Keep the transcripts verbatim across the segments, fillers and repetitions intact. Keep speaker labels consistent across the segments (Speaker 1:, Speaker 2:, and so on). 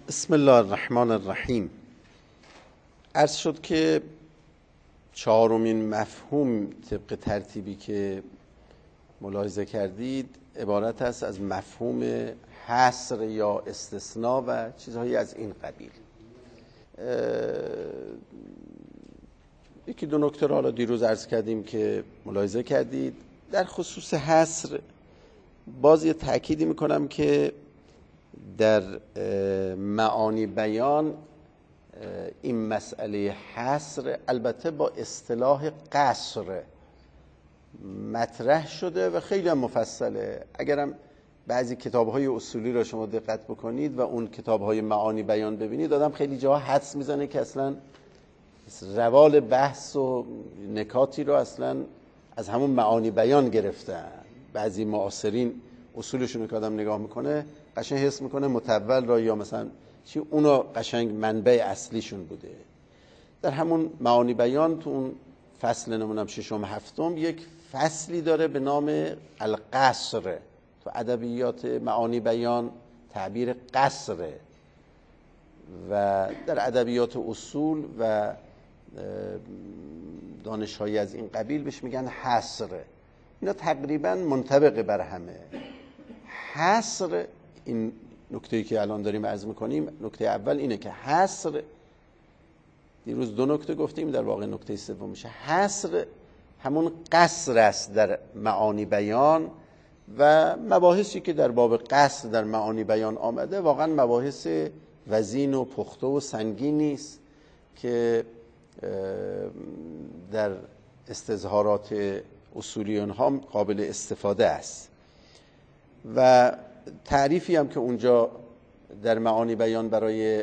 Speaker 1: بسم الله الرحمن الرحیم. عرض شد که چهارمین مفهوم طبق ترتیبی که ملاحظه کردید عبارت است از مفهوم حصر یا استثناء و چیزهایی از این قبیل. یکی دو نکته را حالا دیروز عرض کردیم که ملاحظه کردید. در خصوص حصر باز یه تأکیدی میکنم که در معانی بیان این مسئله حصر البته با اصطلاح قصر مطرح شده و خیلی هم مفصله. اگرم بعضی کتاب‌های اصولی را شما دقت بکنید و اون کتاب‌های معانی بیان ببینید، آدم خیلی جاها حدس میزنه که اصلا روال بحث و نکاتی رو اصلا از همون معانی بیان گرفتن. بعضی معاصرین اصولشون رو که آدم نگاه میکنه قشنگ حس میکنه متول را یا مثلا چی اونو قشنگ منبع اصلیشون بوده. در همون معانی بیان تو اون فصل نمونم ششم هفتم یک فصلی داره به نام القصر. تو ادبیات معانی بیان تعبیر قصره و در ادبیات اصول و دانش‌های از این قبیل بهش میگن حصر. اینا تقریبا منطبق بر همه. حصر، این نکته‌ای که الان داریم عرض می‌کنیم، نکته اول اینه که حصر، دیروز دو نکته گفتیم، در واقع نکته سوم میشه. حصر همون قصر است در معانی بیان و مباحثی که در باب قصر در معانی بیان آمده واقعا مباحث وزین و پخته و سنگینی است که در استظهارات اصولیون ها قابل استفاده است. و تعریفی هم که اونجا در معانی بیان برای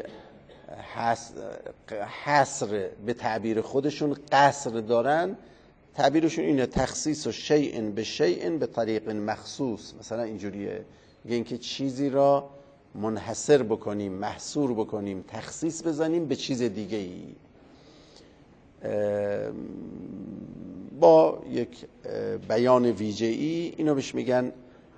Speaker 1: حصر به تعبیر خودشون قصر دارن، تعبیرشون اینه: تخصیص و شیء به شیء به طریق مخصوص. مثلا اینجوریه، میگه اینکه چیزی را منحصر بکنیم، محصور بکنیم، تخصیص بزنیم به چیز دیگه ای با یک بیان ویژه‌ای. اینو بهش میگن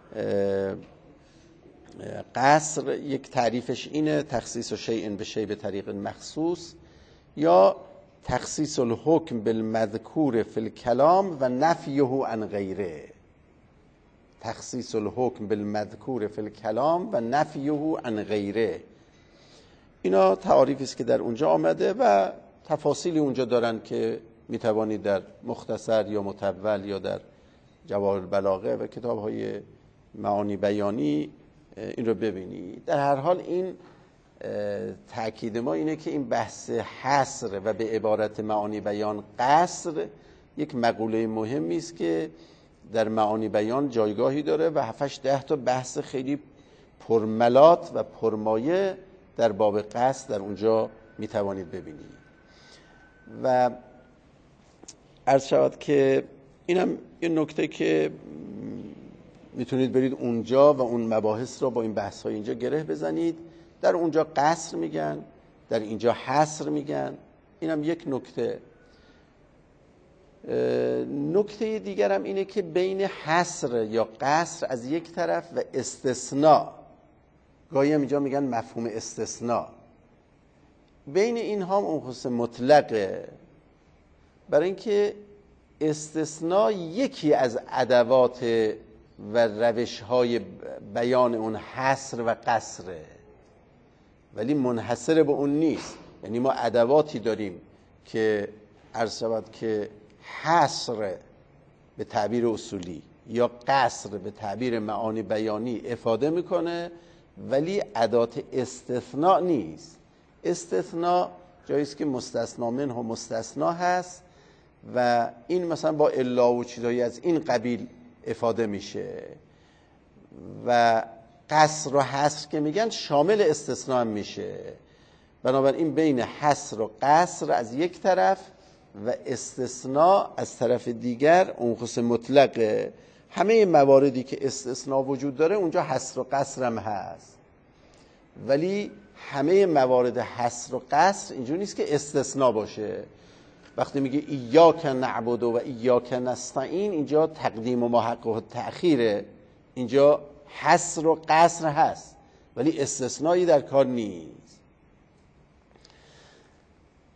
Speaker 1: قصر. یک تعریفش اینه: تخصیص و شیء به شیء به طریق مخصوص، یا تخصیص الحکم بالمذکور فی الکلام و نفیه عن غیره. تخصیص الحکم بالمذکور فی الکلام و نفیه عن غیره. اینا تعاریفی است که در اونجا آمده و تفاصیلی اونجا دارن که میتوانید در مختصر یا مطول یا در جواهر البلاغه و کتاب‌های معانی بیانی این رو ببینید. در هر حال این تأکید ما اینه که این بحث حصر و به عبارت معانی بیان قصر یک مقوله مهمی است که در معانی بیان جایگاهی داره و هفت ده تا بحث خیلی پرملات و پرمایه در باب قصر در اونجا میتوانید ببینید. و عرض شود که اینم یه نکته که میتونید برید اونجا و اون مباحث رو با این بحث های اینجا گره بزنید. در اونجا قصر میگن، در اینجا حصر میگن. اینم یک نکته. نکته دیگرم اینه که بین حصر یا قصر از یک طرف و استثناء، گاهی هم اینجا میگن مفهوم استثناء، بین این هم اون خصوص مطلقه. برای اینکه استثناء یکی از ادوات و روش‌های بیان اون حصر و قصره، ولی منحصر به اون نیست. یعنی ما ادواتی داریم که عرض شود که حصر به تعبیر اصولی یا قصر به تعبیر معانی بیانی افاده میکنه، ولی ادات استثناء نیست. استثناء جایی است که مستثنا منه و مستثنا هست و این مثلا با الا و چیزایی از این قبیل افاده میشه. و قصر و حصر که میگن شامل استثناء هم میشه. بنابراین بین حصر و قصر از یک طرف و استثناء از طرف دیگر اون خصوص مطلقه. همه مواردی که استثناء وجود داره اونجا حصر و قصر هم هست، ولی همه موارد حصر و قصر اینجوری نیست که استثناء باشه. وقتی میگه ایاک نعبد و ایاک نستعین، اینجا تقدیم و محقق و تأخیره، اینجا حصر و قصر هست، ولی استثنایی در کار نیست.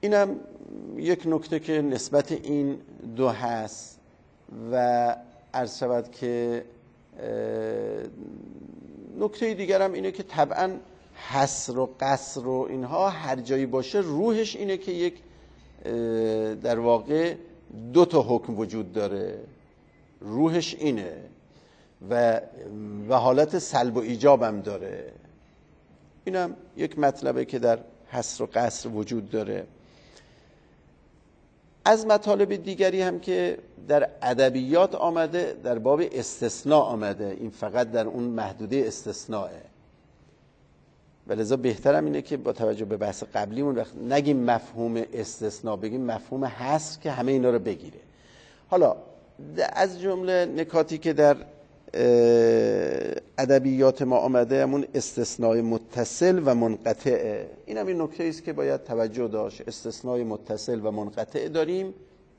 Speaker 1: اینم یک نکته که نسبت این دو هست و عرض شود که نکته دیگر هم اینه که طبعا حصر و قصر و اینها هر جایی باشه روحش اینه که یک در واقع دو تا حکم وجود داره، روحش اینه و و حالت سلب و ایجاب هم داره. اینم یک مطلبه که در حصر و قصر وجود داره. از مطالب دیگری هم که در ادبیات آمده در باب استثناء آمده، این فقط در اون محدوده استثناءه و لذا بهترم اینه که با توجه به بحث قبلیمون وقت نگیم مفهوم استثناء، بگیم مفهوم حصر که همه اینا رو بگیره. حالا از جمله نکاتی که در ادبیات ما آمده همون استثناء متصل و منقطع، این هم این نکته است که باید توجه داشت. استثناء متصل و منقطع داریم.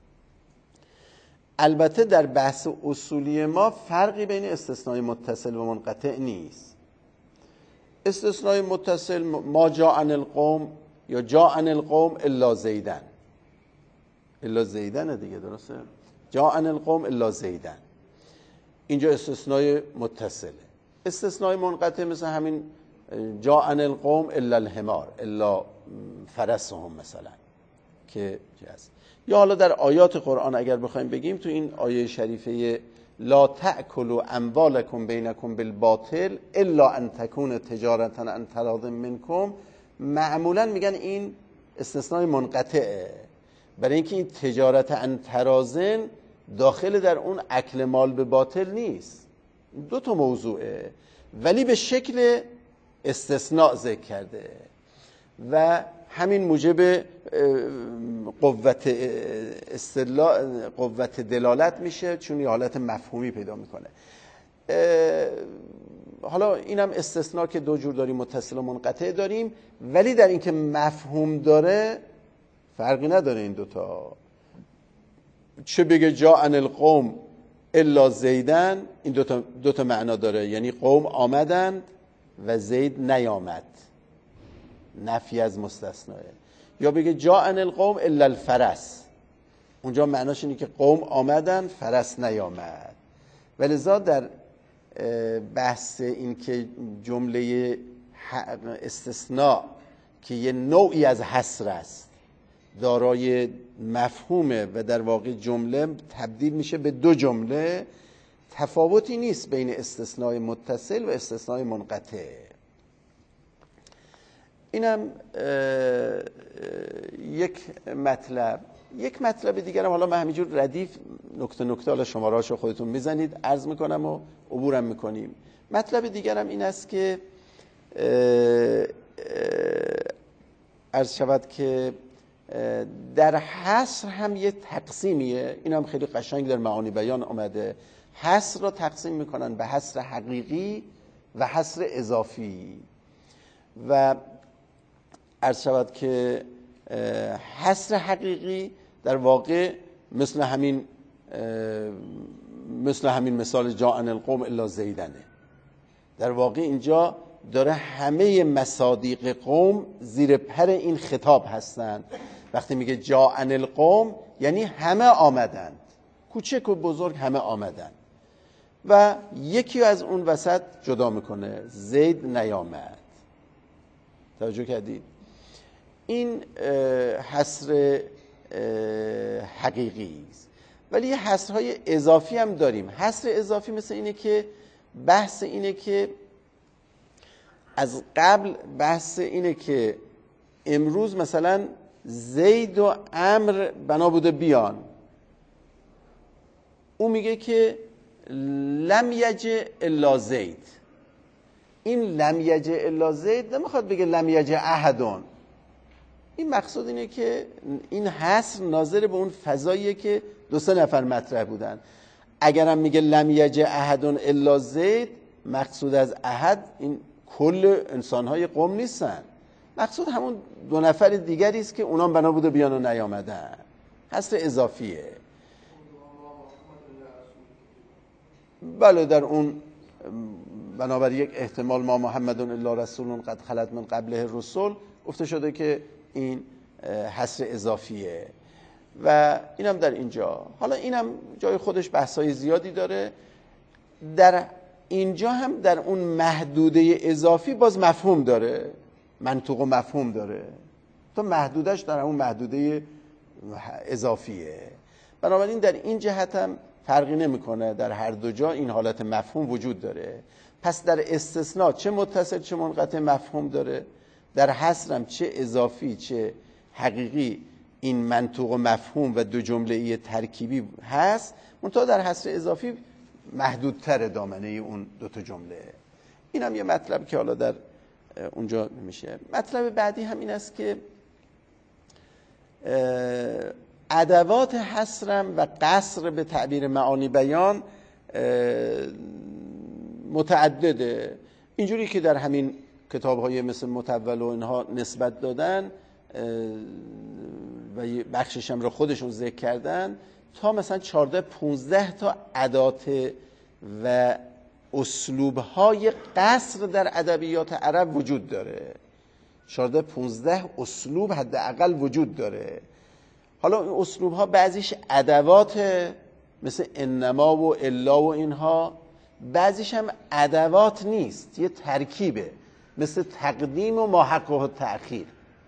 Speaker 1: البته در بحث اصولی ما فرقی بین استثناء متصل و منقطع نیست. استثناء متصل ما جاء عن القوم یا جاء عن القوم الا زیدن، الا زیدن دیگه، درسته؟ جاء عن القوم الا زیدن، اینجا استثناء متصله. استثناء منقطع مثل همین جاء عن القوم الا الحمار الا فرسهم مثلا که هست. یا حالا در آیات قرآن اگر بخوایم بگیم، تو این آیه شریفه لا تأکلوا اموالکم بینکم بالباطل الا ان تکون تجارة عن تراض منکم، معمولا میگن این استثناء منقطعه، برای اینکه این تجارت عن تراضن داخل در اون اکل مال به باطل نیست. دو تا موضوعه ولی به شکل استثناء ذکر کرده و همین موجب قوت استدلال، قوت دلالت میشه، چون یه حالت مفهومی پیدا میکنه. حالا اینم استثناء که دو جور داریم، متصل و منقطع داریم، ولی در اینکه مفهوم داره فرقی نداره این دوتا. چه بگه جاء عن القوم الا زیدن، این دوتا, دوتا معنا داره، یعنی قوم آمدند و زید نیامد، نفی از مستثناه. یا بگه جاء عن القوم الا الفرس، اونجا معناش اینه که قوم آمدن فرس نیامد. ولذا در بحث این که جمله استثناء که یه نوعی از حصر است دارای مفهومه و در واقع جمله تبدیل میشه به دو جمله، تفاوتی نیست بین استثناء متصل و استثناء منقطع. اینم یک مطلب. یک مطلب دیگرم، حالا من همینجور ردیف نکته نکته حالا شماره‌هاشو خودتون میزنید، عرض میکنم و عبورم میکنیم. مطلب دیگرم این است که عرض شود که در حصر هم یه تقسیمیه، این هم خیلی قشنگ در معانی بیان آمده. حصر را تقسیم میکنن به حصر حقیقی و حصر اضافی و عرض شود که حصر حقیقی در واقع مثل همین مثل همین مثال جاء عن القوم الا زیدنه. در واقع اینجا داره همه مصادیق قوم زیر پر این خطاب هستند. وقتی میگه جاء عن القوم یعنی همه آمدند، کوچک و بزرگ همه آمدند و یکی از اون وسط جدا میکنه، زید نیامد. توجه کردید؟ این حصر حقیقی است. ولی یه حصرهای اضافی هم داریم. حصر اضافی مثل اینه که بحث اینه که از قبل بحث اینه که امروز مثلا زید و عمرو بنا بوده بیان، او میگه که لم یجه الا زید. این لم یجه الا زید نمیخواد بگه لم یجه احدون. این مقصود اینه که این حصر ناظر به اون فضاییه که دو سه نفر مطرح بودن. اگرم میگه لم یجه احدون الا زید، مقصود از احد این کل انسانهای قوم نیستن، مقصود همون دو نفر دیگری است که اونام بنا بوده بیان و نیامدن. حصر اضافیه. بله در اون بنابر یک احتمال ما محمد الا رسول قد خلت من قبله الرسل گفته شده که این حصر اضافیه و اینم در اینجا. حالا اینم جای خودش بحثای زیادی داره. در اینجا هم در اون محدوده اضافی باز مفهوم داره، منطوق و مفهوم داره، تو محدودش در اون محدوده اضافیه. بنابراین در این جهت هم فرقی نمیکنه، در هر دو جا این حالت مفهوم وجود داره. پس در استثناء چه متصل چه منقطع مفهوم داره، در حصر هم چه اضافی چه حقیقی این منطوق و مفهوم و دو جمله‌ای ترکیبی هست، منتها در حصر اضافی محدودتر دامنه اون دو تا جمله. این هم یه مطلب که حالا در اونجا میشه. مطلب بعدی هم این است که ادوات حصرم و قصر به تعبیر معانی بیان متعدده. اینجوری که در همین کتاب‌های مثل متول و اینها نسبت دادن و بخشش هم رو خودشون ذکر کردن، تا مثلا چهارده پونزده تا ادات و اسلوب‌های قصر در ادبیات عرب وجود داره. چهارده پونزده اسلوب حداقل وجود داره. حالا این اسلوب‌ها بعضیش ادوات مثل انما و الا و اینها، بعضیش هم ادوات نیست، یه ترکیبه، مثل تقدیم و ماحقه و تأخیر.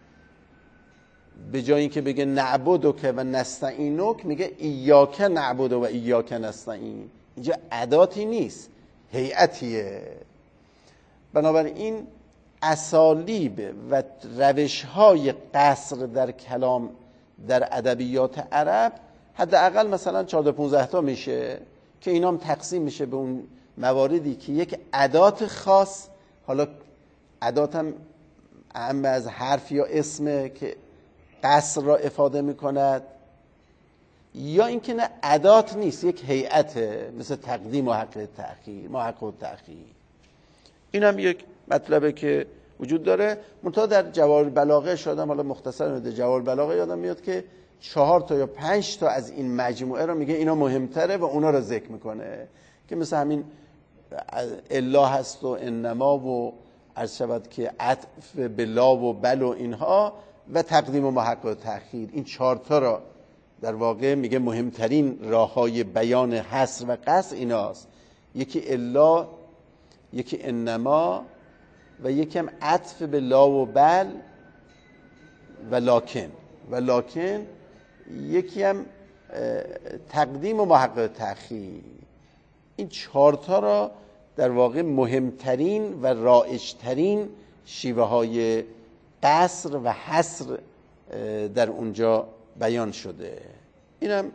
Speaker 1: به جای اینکه بگه نعبدک و نستعینک میگه ایاک نعبد و ایاک نستعین. اینجا اداتی نیست، هیئتیه. بنابراین اسالیب و روش‌های قصر در کلام در ادبیات عرب حداقل مثلا چهارده پونزده تا میشه که اینا هم تقسیم میشه به اون مواردی که یک ادات خاص، حالا ادات هم اهم از حرف یا اسمه که قصر را افاده میکند، یا اینکه نه ادات نیست، یک هیئته، مثل تقدیم و حق تأخیر، ما حق و تأخیر. این هم یک مطلبه که وجود داره. منتها در جواهر البلاغه شدم، حالا مختصر در جواهر البلاغه یادم میاد که چهار تا یا پنج تا از این مجموعه رو میگه اینا مهمتره و اونا رو ذکر میکنه، که مثل همین الا هست و انما و عرض شود که عطف به لا و بل و اینها و تقدیم و محقق و تأخیر. این چهار تا را در واقع میگه مهمترین راههای بیان حصر و قصر ایناست. یکی الا، یکی انما و یکی هم عطف به لا و بل و لکن و لکن یکی هم تقدیم و محقق تأخیر. این چهار تا را در واقع مهمترین و رایجترین شیوه های قصر و حصر در اونجا بیان شده. اینم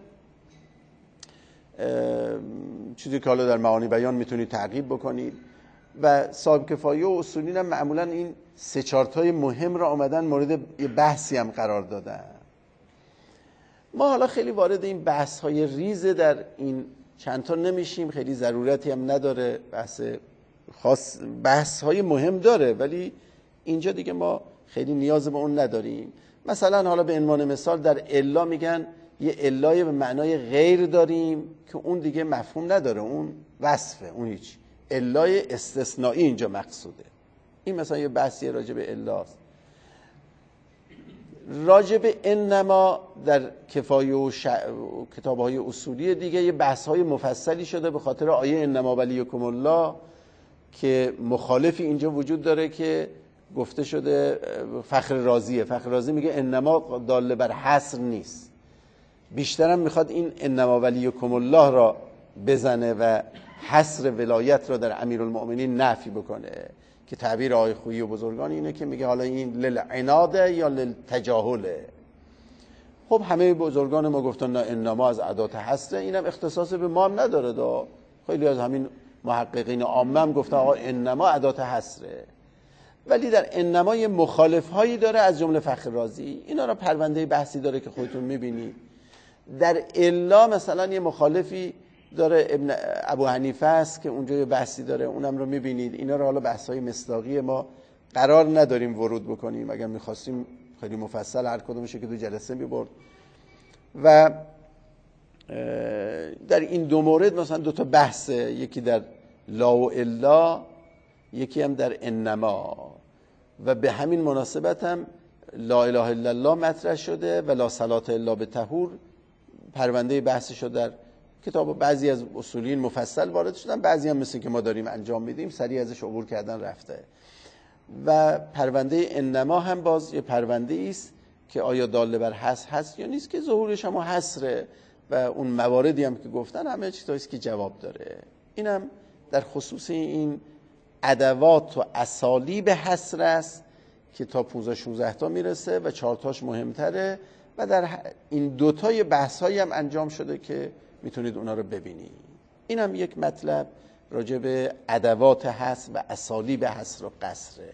Speaker 1: چیزی که حالا در معانی بیان میتونید تعقیب بکنید. و صاحب کفایه و اصولین هم معمولا این سه چهار تای مهم را آمدن مورد بحثی هم قرار دادن. ما حالا خیلی وارد این بحث های ریزه در این چند تا نمیشیم، خیلی ضرورتی هم نداره، بحث خاص بحث های مهم داره ولی اینجا دیگه ما خیلی نیاز به اون نداریم. مثلا حالا به عنوان مثال در الا میگن یه الای به معنای غیر داریم که اون دیگه مفهوم نداره، اون وصفه، اون هیچ. الای استثنایی اینجا مقصوده. این مثلا یه بحثی راجع به الاست. راجع به انما در کفایه و ش... کتاب‌های اصولی دیگه یه بحث‌های مفصلی شده به خاطر آیه انما ولیکم الله که مخالفی اینجا وجود داره که گفته شده فخر رازیه. فخر رازی میگه انما داله بر حصر نیست، بیشترم میخواد این انما ولیکم الله را بزنه و حصر ولایت را در امیرالمؤمنین نفی بکنه، که تعبیر آقای خویی و بزرگان اینه که میگه حالا این للعناده یا للتجاهله. خب همه بزرگان ما گفتن نه انما از ادات حصره، اینم اختصاص به ما هم نداره. دا خیلی از همین محققین عامه هم گفتن آقا انما ادات حصره، ولی در انما یه مخالف هایی داره از جمله فخر رازی. اینا را پرونده بحثی داره که خودتون میبینید. در الا مثلا یه مخالفی داره ابن ابو حنیفه است که اونجا یه بحثی داره، اونم رو میبینید. اینا رو حالا بحث‌های مصداقی ما قرار نداریم ورود بکنیم، اگر میخواستیم خیلی مفصل هر کدومشه که دو جلسه میبرد. و در این دو مورد مثلا دو تا بحثه، یکی در لا و الا، یکی هم در انما. و به همین مناسبت هم لا اله الا الله مطرح شده و لا صلات الا بطهور پرونده بحثشو در کتاب بعضی از اصولین مفصل وارد شدن، بعضی هم مثل که ما داریم انجام میدیم سریع ازش عبور کردن رفته. و پرونده انما هم باز یه پرونده است که آیا داله بر حصر هست یا نیست، که ظهورش هم حصره و اون مواردی هم که گفتن همه چیزایی که جواب داره. اینم در خصوص این ادوات و اسالیب حصر است که تا پانزده شانزده تا میرسه و چهار تاش مهمتره و در این دوتای بحثایی هم انجام شده که میتونید اونا رو ببینید. اینم یک مطلب راجع به ادوات حصر و اسالیب حصر و قصره.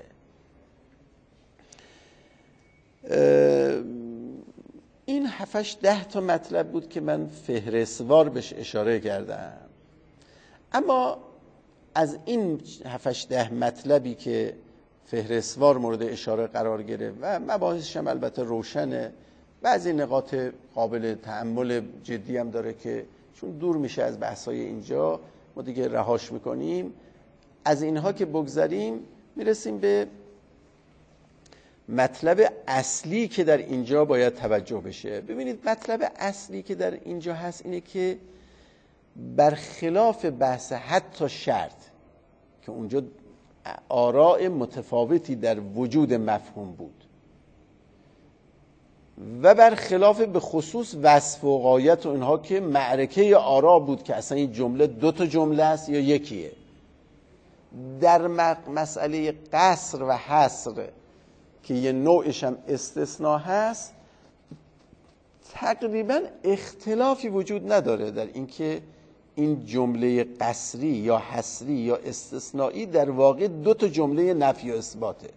Speaker 1: این هفتش ده تا مطلب بود که من فهرستوار بهش اشاره کردم. اما از این هفتش ده مطلبی که فهرستوار مورد اشاره قرار گرفت و مباحثش هم البته روشنه، بعضی نقاط قابل تأمل جدی هم داره که چون دور میشه از بحثای اینجا ما دیگه رهاش میکنیم. از اینها که بگذریم میرسیم به مطلب اصلی که در اینجا باید توجه بشه. ببینید مطلب اصلی که در اینجا هست اینه که برخلاف بحث حتی شرط که اونجا آراء متفاوتی در وجود مفهوم بود و برخلاف به خصوص وصف و غایت و اینها که معرکه آراء بود که اصلا این جمله دو تا جمله است یا یکیه، در مسئله قصر و حصر که یه نوعش هم استثناء هست تقریبا اختلافی وجود نداره در اینکه این جمله قصری یا حصری یا استثنایی در واقع دو تا جمله نفی و اثباته.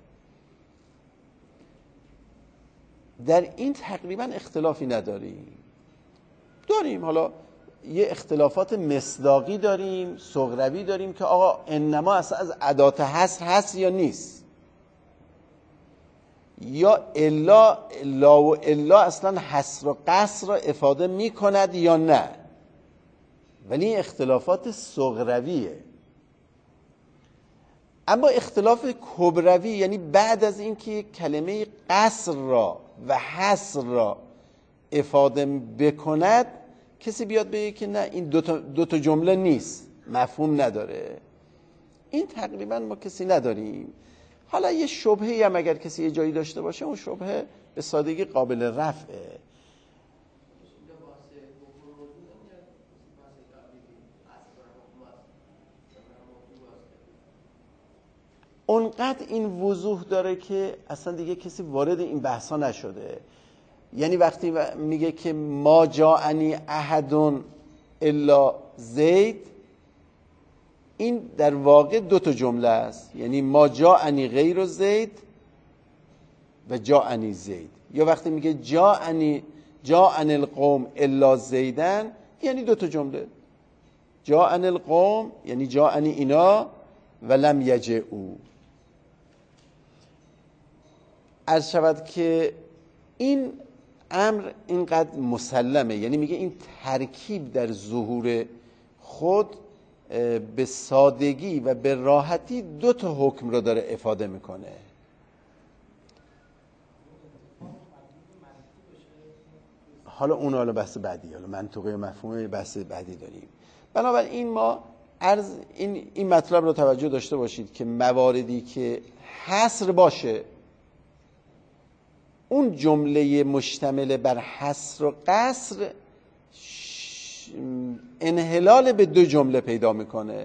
Speaker 1: در این تقریبا اختلافی نداریم. داریم حالا یه اختلافات مصداقی داریم، صغروی داریم که آقا انما اصلا از ادات حصر هست یا نیست، یا الا الا و الا اصلا حصر و قصر را افاده می کند یا نه، ولی این اختلافات صغرویه. اما اختلاف کبروی یعنی بعد از اینکه کلمه قصر را و حصر را افاده بکند کسی بیاد بگه که نه این دو تا, دو تا جمله نیست، مفهوم نداره، این تقریبا ما کسی نداریم. حالا یه شبهه‌ای هم اگر کسی یه جایی داشته باشه اون شبهه به سادگی قابل رفعه. اونقدر این وضوح داره که اصلا دیگه کسی وارد این بحثا نشده. یعنی وقتی میگه که ما جاءنی احد الا زید، این در واقع دو تا جمله است، یعنی ما جاءنی غیر زید و جاءنی زید. یا وقتی میگه جاءنی جاءنی القوم الا زیدن، یعنی دو تا جمله، جاءنی القوم یعنی جاءنی اینا و لم یجئوا. عرض شود که این امر اینقدر مسلمه، یعنی میگه این ترکیب در ظهور خود به سادگی و به راحتی دو تا حکم رو داره افاده میکنه. حالا اون حالا بحث بعدی، حالا منطقه مفهوم بحث بعدی داریم. بنابراین ما عرض این این مطلب رو توجه داشته باشید که مواردی که حصر باشه، اون جمله مشتمل بر حصر و قصر انحلال به دو جمله پیدا میکنه.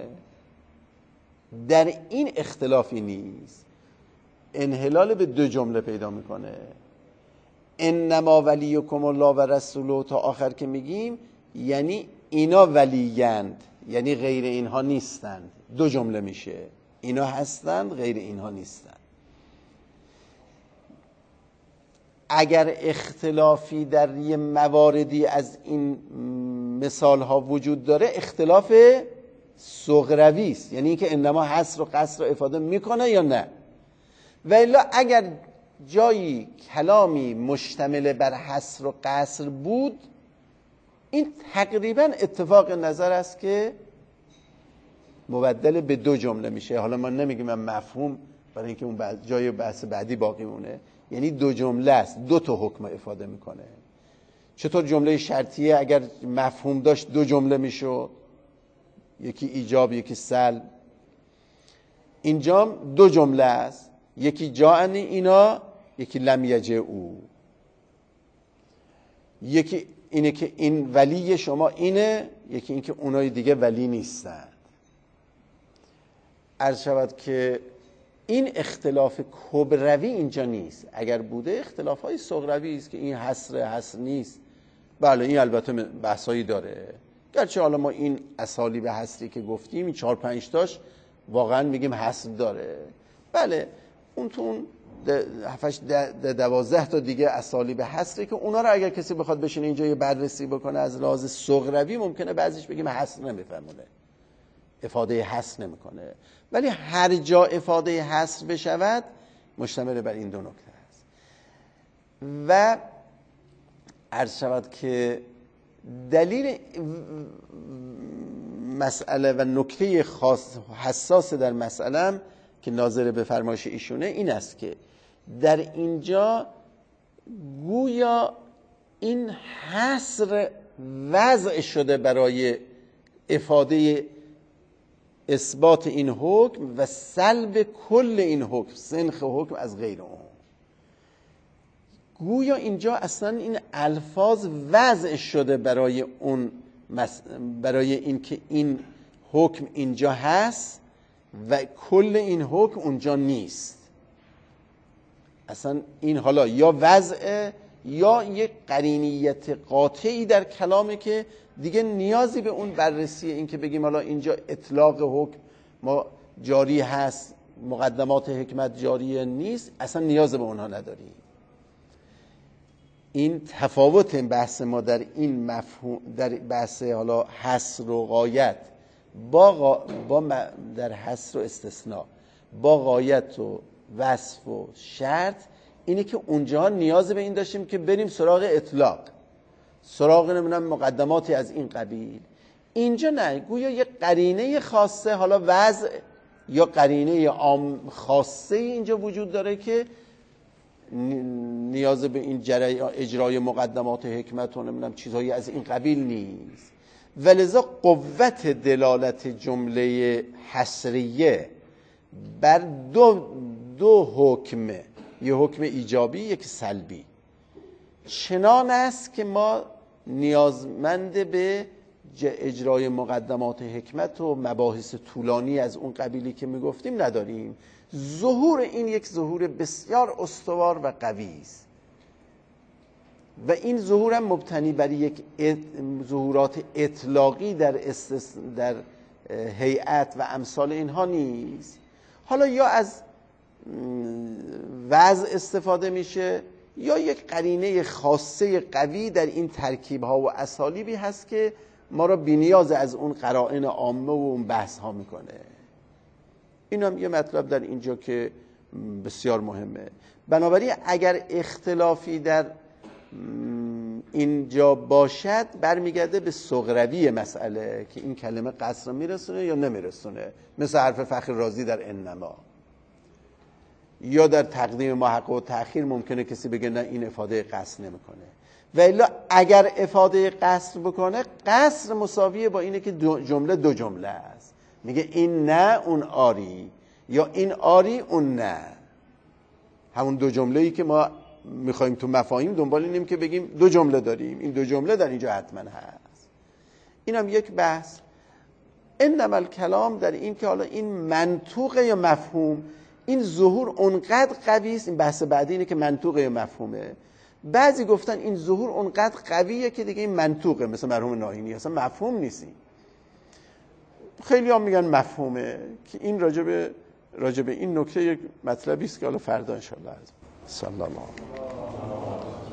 Speaker 1: در این اختلافی نیست، انحلال به دو جمله پیدا میکنه. انما ولیکم الله و رسوله تا آخر که میگیم یعنی اینا ولیند، یعنی غیر اینها نیستند. دو جمله میشه، اینا هستند غیر اینها نیستند. اگر اختلافی در یه مواردی از این مثال ها وجود داره، اختلاف صغروی است، یعنی اینکه انما حصر و قصر رو افاده میکنه یا نه. و الا اگر جایی کلامی مشتمل بر حصر و قصر بود، این تقریبا اتفاق نظر است که مبدل به دو جمله میشه. حالا ما نمیگیم من مفهوم برای اینکه اون جای بحث بعدی باقی مونه، یعنی دو جمله است، دو تا حکم افاده میکنه. چطور جمله شرطیه اگر مفهوم داشت دو جمله میشد، یکی ایجاب یکی سلب. اینجا دو جمله است، یکی جاءنی اینا، یکی لم یجئوا. یکی اینه که این ولی شما اینه، یکی این که اونای دیگه ولی نیستن. عرض شود که این اختلاف کبروی اینجا نیست. اگر بوده اختلاف های صغروی است که این حصر حصر نیست. بله این البته بحثایی داره، گرچه حالا ما این اسالیب حصری که گفتیم این چهار پنج تاش واقعا میگیم حصر داره. بله اون تو اون دوازده تا دیگه اسالیب حصری که اونا رو اگر کسی بخواد بشینه اینجا یه بررسی بکنه از لحاظ صغروی ممکنه بعضیش بگیم حصر نمیفهمونه، افاده حصر نمیکنه. ولی هر جا افاده حصر بشود مشتمل بر این دو نکته است. و عرض شود که دلیل مسئله و نکته خاص حساس در مسئله که ناظر به فرمایش ایشونه این است که در اینجا گویا این حصر وضع شده برای افاده اثبات این حکم و سلب کل این حکم، سنخ حکم از غیر اون. گویا اینجا اصلا این الفاظ وضع شده برای اون مس... برای این که این حکم اینجا هست و کل این حکم اونجا نیست. اصلا این حالا یا وضع یا یک قرینیت قاطعی در کلامه که دیگه نیازی به اون بررسی این که بگیم حالا اینجا اطلاق حکم ما جاری هست، مقدمات حکمت جاری نیست، اصلا نیاز به اونها نداریم. این تفاوت بحث ما در این مفهوم، در بحث حالا حصر و غایت با, غا... با در حصر و استثناء با غایت و وصف و شرط اینه که اونجا نیاز به این داشتیم که بریم سراغ اطلاق، سراغ نمیدونم مقدماتی از این قبیل. اینجا نه، گویا یه قرینه خاصه، حالا وضع یا قرینه عام خاصه اینجا وجود داره که نیاز به این اجرای مقدمات حکمت و نمیدونم چیزهایی از این قبیل نیست. ولذا قوت دلالت جمله حصریه بر دو دو حکم، یه حکم ایجابی یک سلبی، چنان است که ما نیازمند به اجرای مقدمات حکمت و مباحث طولانی از اون قبیلی که میگفتیم نداریم. ظهور این یک ظهور بسیار استوار و قوی است و این ظهور هم مبتنی بر یک ظهورات اطلاقی در استس... در هیئت و امثال اینها نیست. حالا یا از وضع استفاده میشه یا یک قرینه خاصه قوی در این ترکیب ها و اسالیبی هست که ما را بی‌نیاز از اون قرائن عامه و اون بحث ها میکنه. این هم یه مطلب در اینجا که بسیار مهمه. بنابراین اگر اختلافی در اینجا باشد برمیگرده به صغروی مسئله که این کلمه قصر میرسونه یا نمیرسونه، مثل حرف فخر رازی در انما، یا در تقدیم محقق و تأخیر ممکنه کسی بگه نه این افاده قصر نمیکنه. و الا اگر افاده قصر بکنه، قصر مساویه با اینه که دو جمله دو جمله است. میگه این نه اون آری، یا این آری اون نه. همون دو جمله‌ای که ما میخوایم تو مفاهیم دنبال اینیم که بگیم دو جمله داریم، این دو جمله در اینجا حتما هست. این هم یک بحث. انما الکلام در این که حالا این منطوق یا مفهوم، این ظهور اونقدر قوی است. این بحث بعدی اینه که منطوق یا مفهومه. بعضی گفتن این ظهور اونقدر قویه که دیگه این منطوقه، مثل مرحوم ناهینی، اصلا مفهوم نیست. خیلی هم میگن مفهومه، که این راجب راجب این نکته یک مطلبی است که حالا فردا ان شاء الله. صلی الله علیه